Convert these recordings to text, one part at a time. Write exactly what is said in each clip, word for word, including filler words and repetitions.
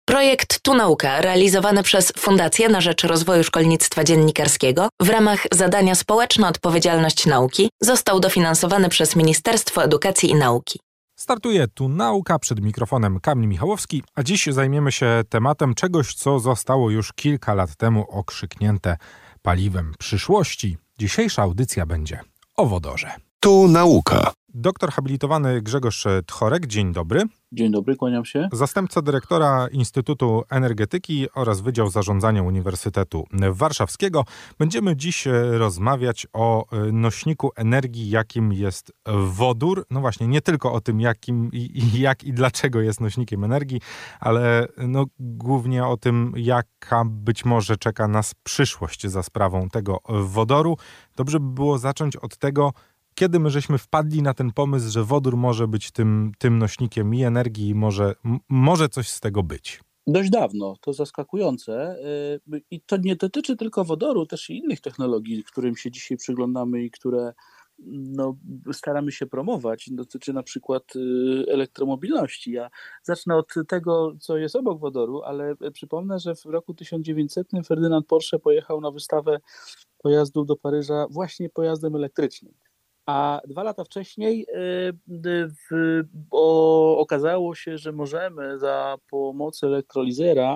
Projekt Tu Nauka, realizowany przez Fundację na rzecz Rozwoju Szkolnictwa Dziennikarskiego w ramach zadania Społeczna Odpowiedzialność Nauki, został dofinansowany przez Ministerstwo Edukacji i Nauki. Startuje Tu Nauka, przed mikrofonem Kamil Michałowski, a dziś zajmiemy się tematem czegoś, co zostało już kilka lat temu okrzyknięte paliwem przyszłości. Dzisiejsza audycja będzie o wodorze. Tu Nauka. Doktor habilitowany Grzegorz Tchorek, dzień dobry. Dzień dobry, kłaniam się. Zastępca dyrektora Instytutu Energetyki oraz Wydział Zarządzania Uniwersytetu Warszawskiego. Będziemy dziś rozmawiać o nośniku energii, jakim jest wodór. No właśnie, nie tylko o tym, jakim, jak i dlaczego jest nośnikiem energii, ale no, głównie o tym, jaka być może czeka nas przyszłość za sprawą tego wodoru. Dobrze by było zacząć od tego, kiedy my żeśmy wpadli na ten pomysł, że wodór może być tym, tym nośnikiem i energii i może, m- może coś z tego być? Dość dawno, to zaskakujące i to nie dotyczy tylko wodoru, też i innych technologii, którym się dzisiaj przyglądamy i które no, staramy się promować. Dotyczy na przykład elektromobilności. Ja zacznę od tego, co jest obok wodoru, ale przypomnę, że w roku tysiąc dziewięćsetnym Ferdynand Porsche pojechał na wystawę pojazdów do Paryża właśnie pojazdem elektrycznym. A dwa lata wcześniej y, w, o, okazało się, że możemy za pomocą elektrolizera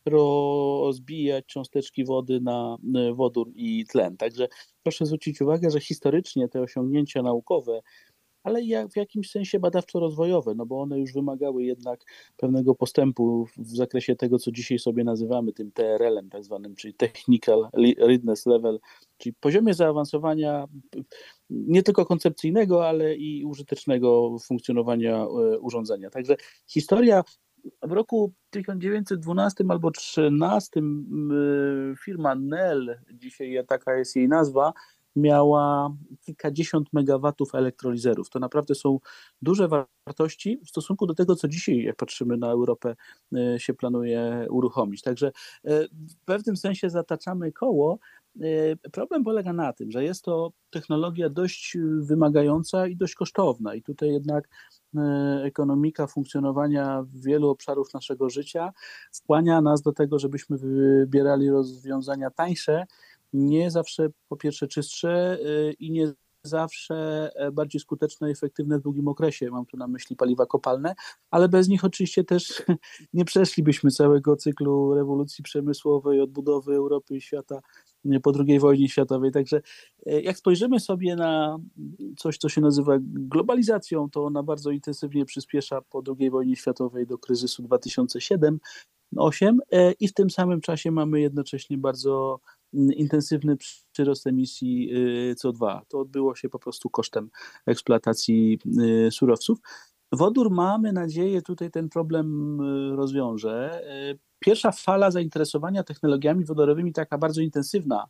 rozbijać cząsteczki wody na wodór i tlen. Także proszę zwrócić uwagę, że historycznie te osiągnięcia naukowe, ale jak w jakimś sensie badawczo-rozwojowe, no bo one już wymagały jednak pewnego postępu w zakresie tego, co dzisiaj sobie nazywamy tym T R L-em tak zwanym, czyli Technical Readiness Level, czyli poziomie zaawansowania nie tylko koncepcyjnego, ale i użytecznego funkcjonowania urządzenia. Także historia w roku tysiąc dziewięćset dwunastym albo trzynastym firma N E L, dzisiaj taka jest jej nazwa, miała kilkadziesiąt megawatów elektrolizerów. To naprawdę są duże wartości w stosunku do tego, co dzisiaj, jak patrzymy na Europę, się planuje uruchomić. Także w pewnym sensie zataczamy koło. Problem polega na tym, że jest to technologia dość wymagająca i dość kosztowna i tutaj jednak ekonomika funkcjonowania wielu obszarów naszego życia skłania nas do tego, żebyśmy wybierali rozwiązania tańsze, nie zawsze po pierwsze czystsze i nie zawsze bardziej skuteczne i efektywne w długim okresie. Mam tu na myśli paliwa kopalne, ale bez nich oczywiście też nie przeszlibyśmy całego cyklu rewolucji przemysłowej, odbudowy Europy i świata po drugiej wojnie światowej. Także jak spojrzymy sobie na coś, co się nazywa globalizacją, to ona bardzo intensywnie przyspiesza po drugiej wojnie światowej do kryzysu dwa tysiące siedem osiem i w tym samym czasie mamy jednocześnie bardzo intensywny przyrost emisji C O dwa. To odbyło się po prostu kosztem eksploatacji surowców. Wodór, mamy nadzieję, tutaj ten problem rozwiąże. Pierwsza fala zainteresowania technologiami wodorowymi, taka bardzo intensywna,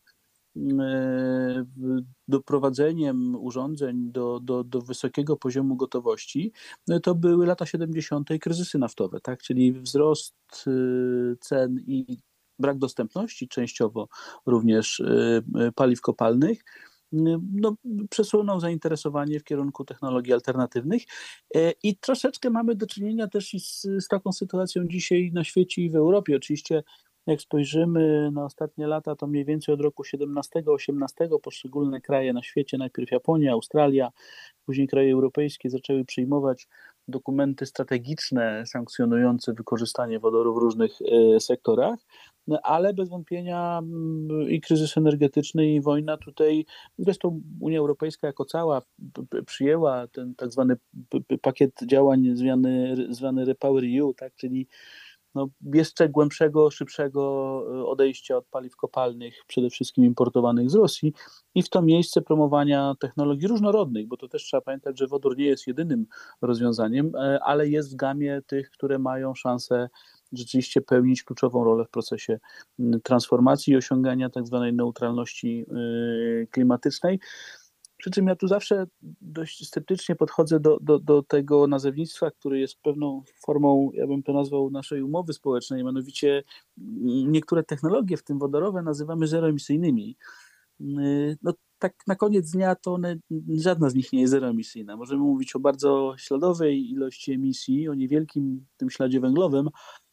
doprowadzeniem urządzeń do, do, do wysokiego poziomu gotowości, to były lata siedemdziesiąte i kryzysy naftowe, tak? Czyli wzrost cen i brak dostępności częściowo również paliw kopalnych, no, przesunął zainteresowanie w kierunku technologii alternatywnych i troszeczkę mamy do czynienia też i z, z taką sytuacją dzisiaj na świecie i w Europie. Oczywiście jak spojrzymy na ostatnie lata, to mniej więcej od roku siedemnastego osiemnastego poszczególne kraje na świecie, najpierw Japonia, Australia, później kraje europejskie zaczęły przyjmować dokumenty strategiczne sankcjonujące wykorzystanie wodoru w różnych sektorach, ale bez wątpienia i kryzys energetyczny, i wojna tutaj, zresztą Unia Europejska jako cała przyjęła ten tak zwany pakiet działań zwany, zwany Repower E U, tak, czyli no, jeszcze głębszego, szybszego odejścia od paliw kopalnych, przede wszystkim importowanych z Rosji, i w to miejsce promowania technologii różnorodnych, bo to też trzeba pamiętać, że wodór nie jest jedynym rozwiązaniem, ale jest w gamie tych, które mają szansę rzeczywiście pełnić kluczową rolę w procesie transformacji i osiągania tak zwanej neutralności klimatycznej. Przy czym ja tu zawsze dość sceptycznie podchodzę do, do, do tego nazewnictwa, które jest pewną formą, ja bym to nazwał, naszej umowy społecznej, mianowicie niektóre technologie, w tym wodorowe, nazywamy zeroemisyjnymi. No tak na koniec dnia to one, żadna z nich nie jest zeroemisyjna. Możemy mówić o bardzo śladowej ilości emisji, o niewielkim tym śladzie węglowym,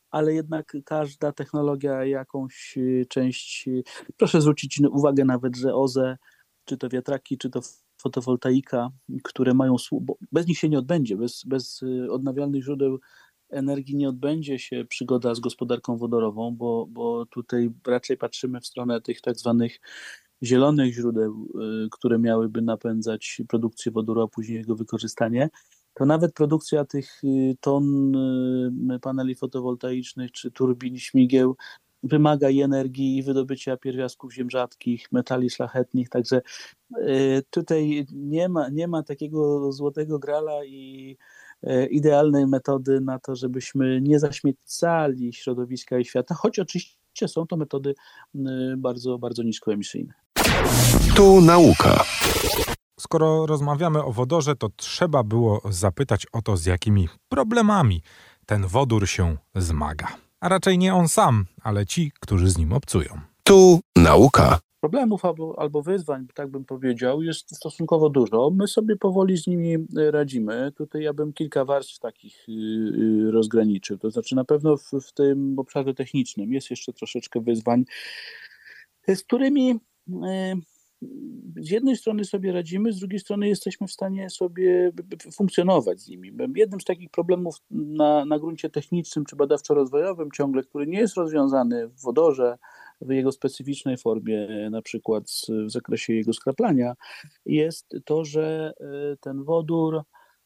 ale jednak każda technologia jakąś część, proszę zwrócić uwagę nawet, że O Z E, czy to wiatraki, czy to fotowoltaika, które mają, bo bez nich się nie odbędzie, bez, bez odnawialnych źródeł energii nie odbędzie się przygoda z gospodarką wodorową, bo, bo tutaj raczej patrzymy w stronę tych tak zwanych zielonych źródeł, które miałyby napędzać produkcję wodoru, a później jego wykorzystanie. To nawet produkcja tych ton paneli fotowoltaicznych czy turbin, śmigieł wymaga i energii, i wydobycia pierwiastków ziem rzadkich, metali szlachetnych, także tutaj nie ma, nie ma takiego złotego grala i idealnej metody na to, żebyśmy nie zaśmiecali środowiska i świata, choć oczywiście są to metody bardzo, bardzo niskoemisyjne. Tu nauka. Skoro rozmawiamy o wodorze, to trzeba było zapytać o to, z jakimi problemami ten wodór się zmaga. A raczej nie on sam, ale ci, którzy z nim obcują. Tu nauka. Problemów albo, albo wyzwań, tak bym powiedział, jest stosunkowo dużo. My sobie powoli z nimi radzimy. Tutaj ja bym kilka warstw takich rozgraniczył. To znaczy na pewno w, w tym obszarze technicznym jest jeszcze troszeczkę wyzwań, z którymi z jednej strony sobie radzimy, z drugiej strony jesteśmy w stanie sobie funkcjonować z nimi. Jednym z takich problemów na, na gruncie technicznym czy badawczo-rozwojowym ciągle, który nie jest rozwiązany w wodorze, w jego specyficznej formie, na przykład w zakresie jego skraplania, jest to, że ten wodór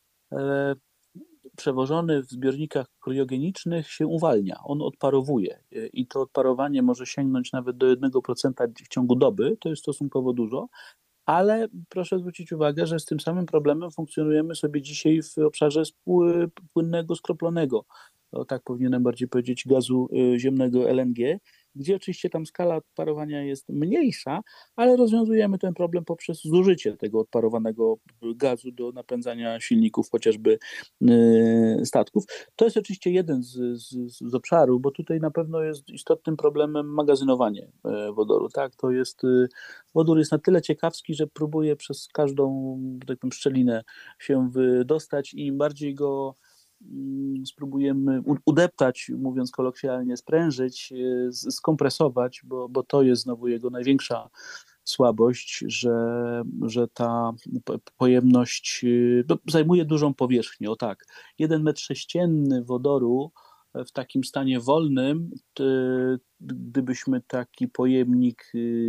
przewożony w zbiornikach kriogenicznych się uwalnia, on odparowuje i to odparowanie może sięgnąć nawet do jednego procenta w ciągu doby, to jest stosunkowo dużo, ale proszę zwrócić uwagę, że z tym samym problemem funkcjonujemy sobie dzisiaj w obszarze płynnego, skroplonego, o tak powinienem bardziej powiedzieć, gazu ziemnego L N G, gdzie oczywiście tam skala odparowania jest mniejsza, ale rozwiązujemy ten problem poprzez zużycie tego odparowanego gazu do napędzania silników, chociażby statków. To jest oczywiście jeden z, z, z obszarów, bo tutaj na pewno jest istotnym problemem magazynowanie wodoru. Tak? To jest, wodór jest na tyle ciekawski, że próbuje przez każdą tak powiem, szczelinę się wydostać i im bardziej go spróbujemy udeptać, mówiąc kolokwialnie, sprężyć, skompresować, bo, bo to jest znowu jego największa słabość, że, że ta pojemność no, zajmuje dużą powierzchnię. O tak, jeden metr sześcienny wodoru w takim stanie wolnym, gdybyśmy taki pojemnik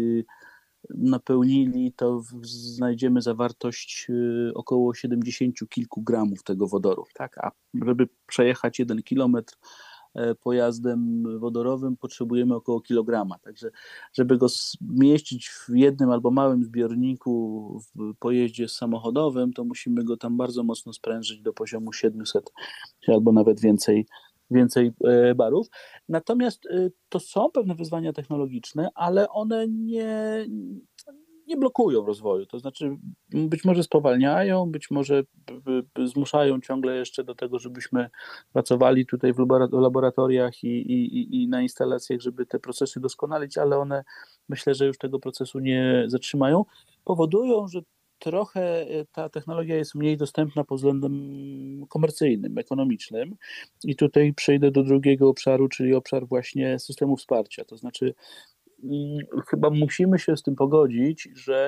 napełnili, to znajdziemy zawartość około siedemdziesiąt kilku gramów tego wodoru. Tak? A żeby przejechać jeden kilometr pojazdem wodorowym potrzebujemy około kilograma. Także żeby go zmieścić w jednym albo małym zbiorniku w pojeździe samochodowym, to musimy go tam bardzo mocno sprężyć do poziomu siedemset albo nawet więcej więcej barów. Natomiast to są pewne wyzwania technologiczne, ale one nie, nie blokują rozwoju. To znaczy być może spowalniają, być może zmuszają ciągle jeszcze do tego, żebyśmy pracowali tutaj w laboratoriach i, i, i na instalacjach, żeby te procesy doskonalić, ale one myślę, że już tego procesu nie zatrzymają. Powodują, że trochę ta technologia jest mniej dostępna pod względem komercyjnym, ekonomicznym i tutaj przejdę do drugiego obszaru, czyli obszar właśnie systemu wsparcia. To znaczy chyba musimy się z tym pogodzić, że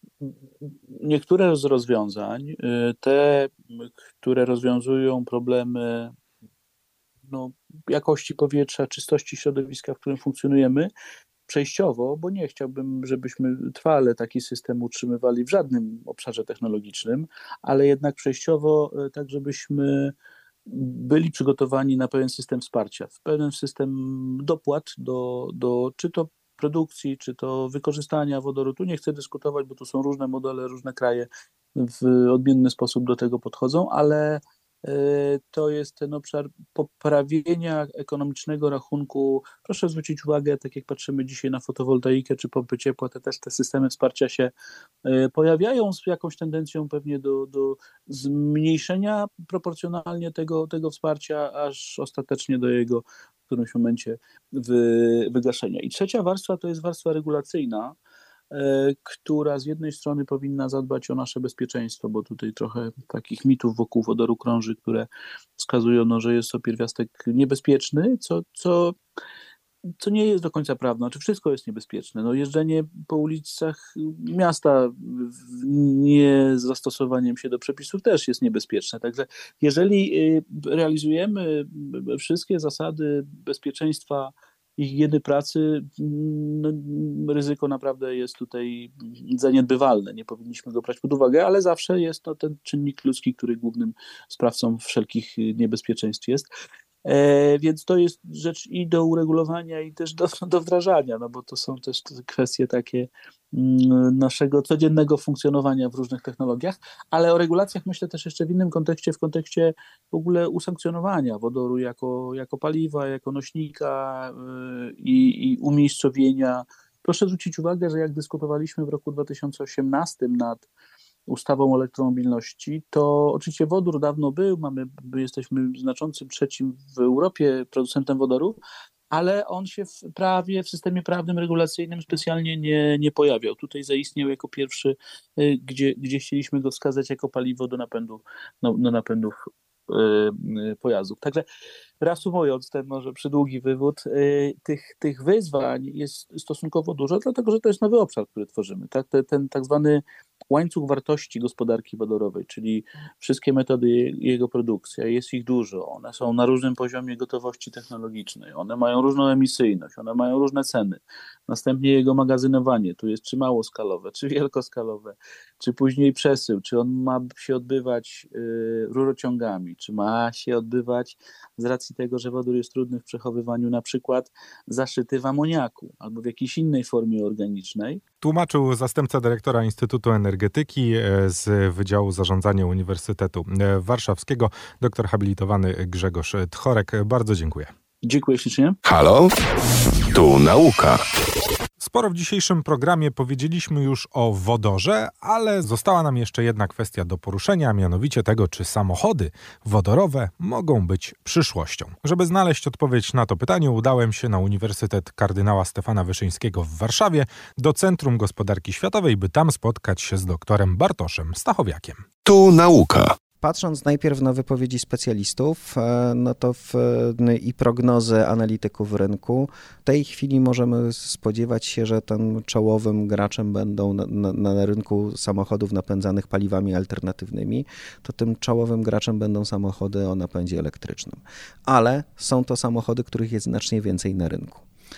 niektóre z rozwiązań, te, które rozwiązują problemy no, jakości powietrza, czystości środowiska, w którym funkcjonujemy, przejściowo, bo nie chciałbym, żebyśmy trwale taki system utrzymywali w żadnym obszarze technologicznym, ale jednak przejściowo tak, żebyśmy byli przygotowani na pewien system wsparcia, w pewien system dopłat do, do czy to produkcji, czy to wykorzystania wodoru. Tu nie chcę dyskutować, bo tu są różne modele, różne kraje w odmienny sposób do tego podchodzą, ale to jest ten obszar poprawienia ekonomicznego rachunku. Proszę zwrócić uwagę, tak jak patrzymy dzisiaj na fotowoltaikę czy pompy ciepła, to też te systemy wsparcia się pojawiają z jakąś tendencją pewnie do, do zmniejszenia proporcjonalnie tego, tego wsparcia, aż ostatecznie do jego w którymś momencie wy, wygaszenia. I trzecia warstwa to jest warstwa regulacyjna, która z jednej strony powinna zadbać o nasze bezpieczeństwo, bo tutaj trochę takich mitów wokół wodoru krąży, które wskazują, no, że jest to pierwiastek niebezpieczny, co, co, co nie jest do końca prawdą. Znaczy wszystko jest niebezpieczne. No, jeżdżenie po ulicach miasta nie z zastosowaniem się do przepisów też jest niebezpieczne. Także jeżeli realizujemy wszystkie zasady bezpieczeństwa i higieny pracy, no, ryzyko naprawdę jest tutaj zaniedbywalne. Nie powinniśmy go brać pod uwagę, ale zawsze jest to ten czynnik ludzki, który głównym sprawcą wszelkich niebezpieczeństw jest. E, więc to jest rzecz i do uregulowania, i też do, do wdrażania, no bo to są też kwestie takie mm, naszego codziennego funkcjonowania w różnych technologiach, ale o regulacjach myślę też jeszcze w innym kontekście, w kontekście w ogóle usankcjonowania wodoru jako, jako paliwa, jako nośnika y, i umiejscowienia. Proszę zwrócić uwagę, że jak dyskutowaliśmy w roku dwa tysiące osiemnastym nad ustawą o elektromobilności, to oczywiście wodór dawno był, mamy, jesteśmy znaczącym trzecim w Europie producentem wodoru, ale on się w prawie, w systemie prawnym, regulacyjnym specjalnie nie, nie pojawiał. Tutaj zaistniał jako pierwszy, gdzie, gdzie chcieliśmy go wskazać jako paliwo do napędu, no, do napędów yy, pojazdów. Także reasumując ten może przydługi wywód, yy, tych, tych wyzwań jest stosunkowo dużo, dlatego że to jest nowy obszar, który tworzymy. Tak? Ten, ten tak zwany łańcuch wartości gospodarki wodorowej, czyli wszystkie metody jego produkcji, a jest ich dużo, one są na różnym poziomie gotowości technologicznej, one mają różną emisyjność, one mają różne ceny. Następnie jego magazynowanie, tu jest czy małoskalowe, czy wielkoskalowe, czy później przesył, czy on ma się odbywać y, rurociągami, czy ma się odbywać z racji tego, że wodór jest trudny w przechowywaniu, na przykład zaszyty w amoniaku albo w jakiejś innej formie organicznej. Tłumaczył zastępca dyrektora Instytutu Energetyki z Wydziału Zarządzania Uniwersytetu Warszawskiego, doktor habilitowany Grzegorz Tchorek. Bardzo dziękuję. Dziękuję ślicznie. Halo? Tu nauka. Sporo w dzisiejszym programie powiedzieliśmy już o wodorze, ale została nam jeszcze jedna kwestia do poruszenia, mianowicie tego, czy samochody wodorowe mogą być przyszłością. Żeby znaleźć odpowiedź na to pytanie, udałem się na Uniwersytet Kardynała Stefana Wyszyńskiego w Warszawie do Centrum Gospodarki Światowej, by tam spotkać się z doktorem Bartoszem Stachowiakiem. Tu nauka. Patrząc najpierw na wypowiedzi specjalistów, no to w, i prognozy analityków rynku, w tej chwili możemy spodziewać się, że tym czołowym graczem będą na, na, na rynku samochodów napędzanych paliwami alternatywnymi, to tym czołowym graczem będą samochody o napędzie elektrycznym. Ale są to samochody, których jest znacznie więcej na rynku.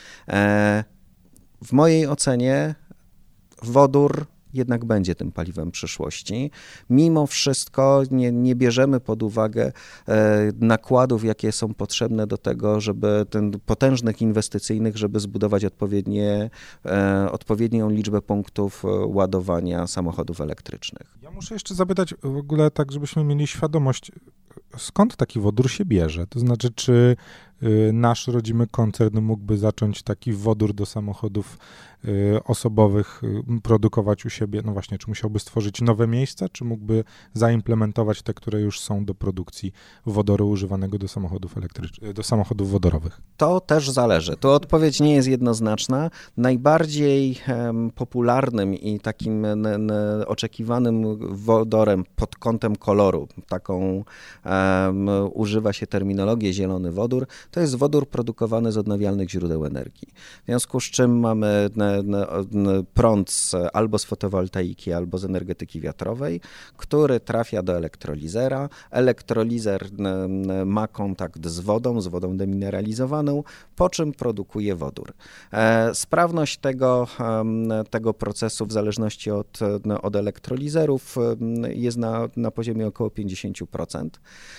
W mojej ocenie wodór jednak będzie tym paliwem przyszłości. Mimo wszystko nie, nie bierzemy pod uwagę e, nakładów, jakie są potrzebne do tego, żeby ten potężnych inwestycyjnych, żeby zbudować odpowiednie, e, odpowiednią liczbę punktów ładowania samochodów elektrycznych. Ja muszę jeszcze zapytać w ogóle tak, żebyśmy mieli świadomość, skąd taki wodór się bierze? To znaczy, czy nasz rodzimy koncern mógłby zacząć taki wodór do samochodów osobowych produkować u siebie? No właśnie, czy musiałby stworzyć nowe miejsca, czy mógłby zaimplementować te, które już są do produkcji wodoru używanego do samochodów elektrycznych, do samochodów wodorowych? To też zależy. Tu odpowiedź nie jest jednoznaczna. Najbardziej um, popularnym i takim n, n, oczekiwanym wodorem pod kątem koloru, taką um, używa się terminologię zielony wodór, to jest wodór produkowany z odnawialnych źródeł energii. W związku z czym mamy prąd z, albo z fotowoltaiki, albo z energetyki wiatrowej, który trafia do elektrolizera. Elektrolizer ma kontakt z wodą, z wodą demineralizowaną, po czym produkuje wodór. Sprawność tego, tego procesu w zależności od, od elektrolizerów jest na, na poziomie około pięćdziesiąt procent,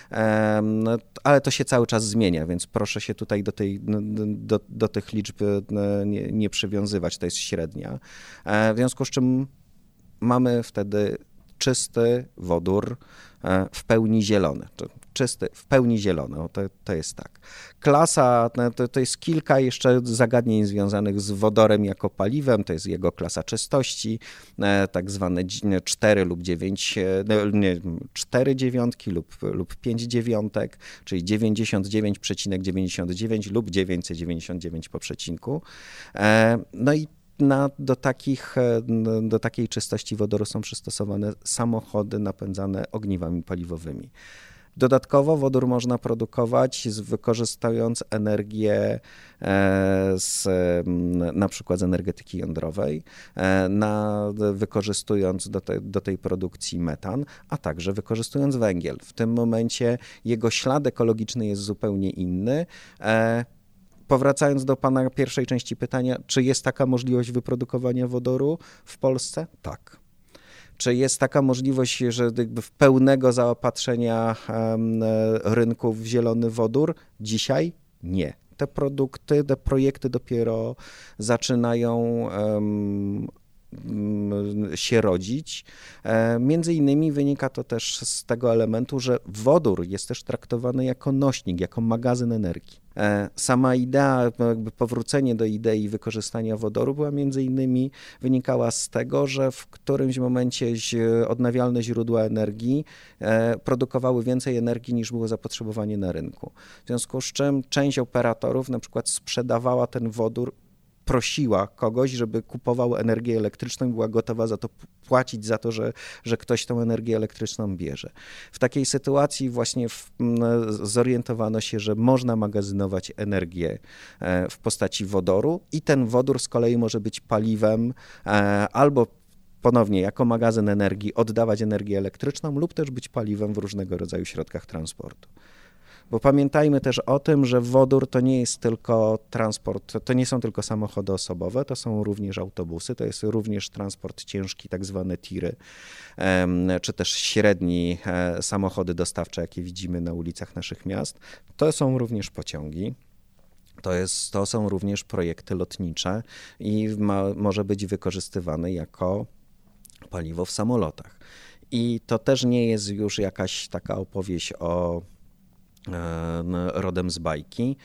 ale to się cały czas zmienia, więc proszę się tutaj do, tej, do, do tych liczb nie, nie przywiązywać, to jest średnia. W związku z czym mamy wtedy czysty wodór w pełni zielony. Czysty, w pełni zielony, to, to jest tak. Klasa, to, to jest kilka jeszcze zagadnień związanych z wodorem jako paliwem, to jest jego klasa czystości, tak zwane cztery lub dziewięć, nie, cztery dziewiątki lub, lub pięć dziewiątek, czyli dziewięćdziesiąt dziewięć przecinek dziewięćdziesiąt dziewięć lub dziewięćset dziewięćdziesiąt dziewięć po przecinku. No i na, do, takich, do takiej czystości wodoru są przystosowane samochody napędzane ogniwami paliwowymi. Dodatkowo wodór można produkować z, wykorzystując energię z, na przykład z energetyki jądrowej, na, wykorzystując do, te, do tej produkcji metan, a także wykorzystując węgiel. W tym momencie jego ślad ekologiczny jest zupełnie inny. Powracając do pana pierwszej części pytania, czy jest taka możliwość wyprodukowania wodoru w Polsce? Tak. Czy jest taka możliwość, że jakby w pełnego zaopatrzenia um, rynku w zielony wodór? Dzisiaj nie. Te produkty, te projekty dopiero zaczynają um, się rodzić. Między innymi wynika to też z tego elementu, że wodór jest też traktowany jako nośnik, jako magazyn energii. Sama idea, jakby powrócenie do idei wykorzystania wodoru była między innymi wynikała z tego, że w którymś momencie odnawialne źródła energii produkowały więcej energii niż było zapotrzebowanie na rynku. W związku z czym część operatorów na przykład sprzedawała ten wodór, prosiła kogoś, żeby kupował energię elektryczną i była gotowa za to płacić, za to, że, że ktoś tą energię elektryczną bierze. W takiej sytuacji właśnie w, zorientowano się, że można magazynować energię w postaci wodoru i ten wodór z kolei może być paliwem albo ponownie jako magazyn energii oddawać energię elektryczną lub też być paliwem w różnego rodzaju środkach transportu. Bo pamiętajmy też o tym, że wodór to nie jest tylko transport, to nie są tylko samochody osobowe, to są również autobusy, to jest również transport ciężki, tak zwane tiry, czy też średni samochody dostawcze, jakie widzimy na ulicach naszych miast. To są również pociągi. To, jest, to są również projekty lotnicze i ma, może być wykorzystywany jako paliwo w samolotach. I to też nie jest już jakaś taka opowieść o rodem z bajki.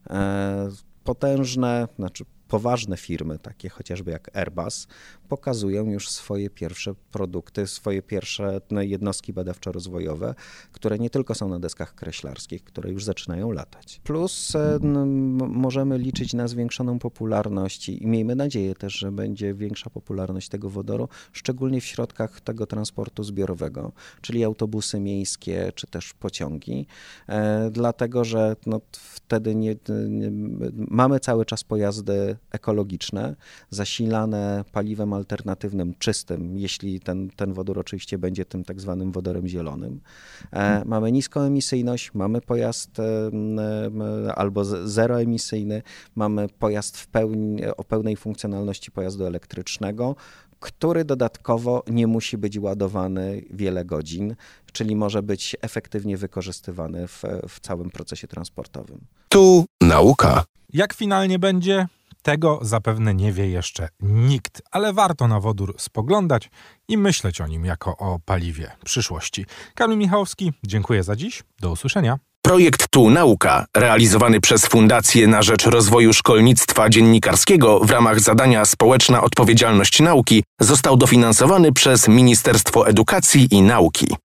Potężne, znaczy poważne firmy, takie chociażby jak Airbus, pokazują już swoje pierwsze produkty, swoje pierwsze jednostki badawczo-rozwojowe, które nie tylko są na deskach kreślarskich, które już zaczynają latać. Plus no, możemy liczyć na zwiększoną popularność i miejmy nadzieję też, że będzie większa popularność tego wodoru, szczególnie w środkach tego transportu zbiorowego, czyli autobusy miejskie czy też pociągi, e, dlatego że no, wtedy nie, nie, mamy cały czas pojazdy ekologiczne, zasilane paliwem alternatywnym, czystym, jeśli ten, ten wodór oczywiście będzie tym tak zwanym wodorem zielonym. E, mamy niską emisyjność, mamy pojazd e, e, albo zeroemisyjny, mamy pojazd w pełni, o pełnej funkcjonalności pojazdu elektrycznego, który dodatkowo nie musi być ładowany wiele godzin, czyli może być efektywnie wykorzystywany w, w całym procesie transportowym. Tu nauka. Jak finalnie będzie? Tego zapewne nie wie jeszcze nikt, ale warto na wodór spoglądać i myśleć o nim jako o paliwie przyszłości. Kamil Michałowski, dziękuję za dziś. Do usłyszenia. Projekt Tu Nauka, realizowany przez Fundację na rzecz Rozwoju Szkolnictwa Dziennikarskiego w ramach zadania Społeczna Odpowiedzialność Nauki, został dofinansowany przez Ministerstwo Edukacji i Nauki.